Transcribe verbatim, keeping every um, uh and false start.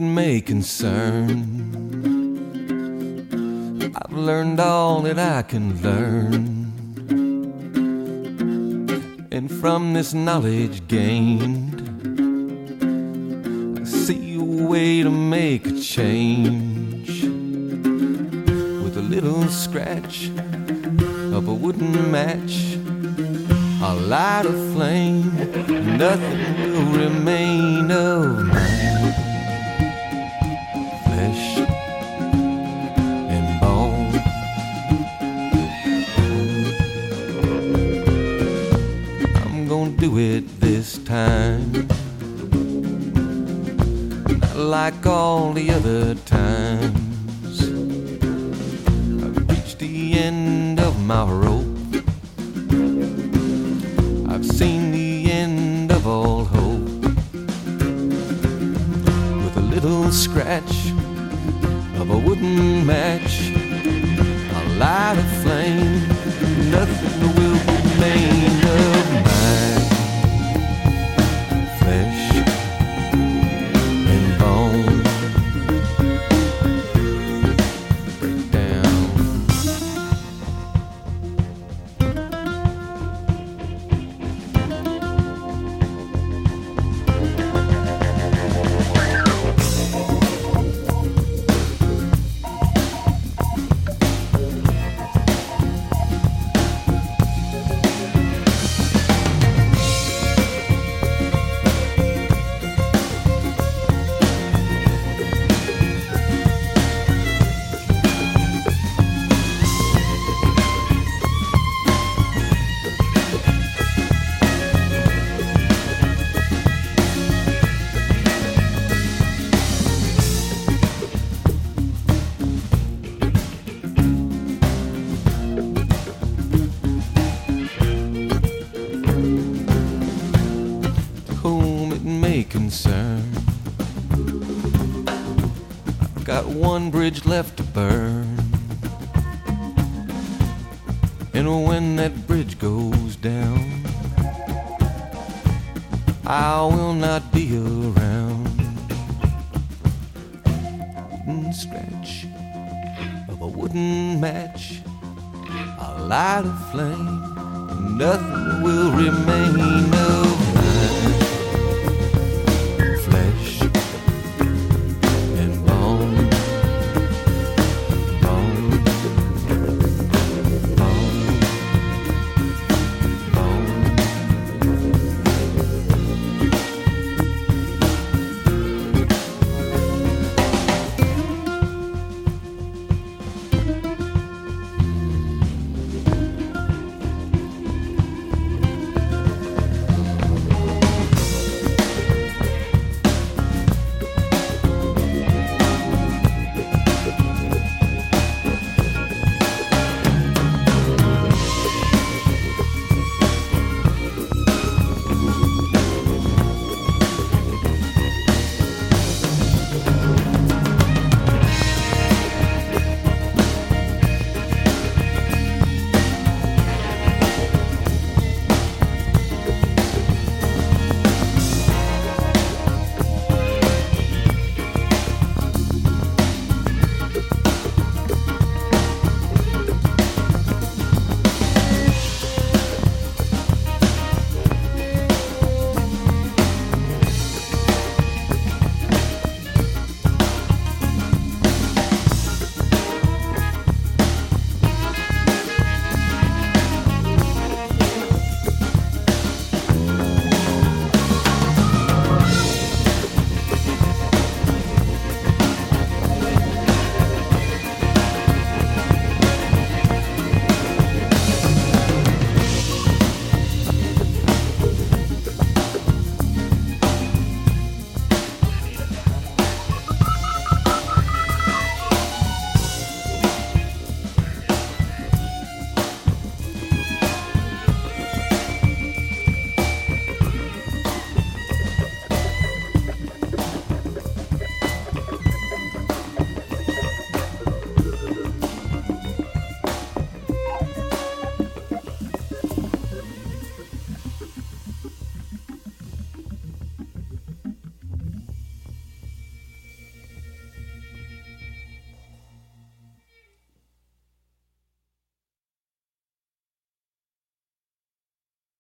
may concern. I've learned all that I can learn, and from this knowledge gained, I see a way to make a change. With a little scratch of a wooden match, I'll light a flame, nothing will remain of mine. Flesh and bone, I'm gonna do it this time, not like all the other times. I've reached the end of my rope, I've seen the end of all hope. With a little scratch of a wooden match, I'll light a flame, nothing will remain of mine. Flesh and bone, break down. Whom it may concern, I've got one bridge left to burn, and when that bridge goes down, I will not be around. Wooden scratch of a wooden match, I'll light a flame, nothing will remain of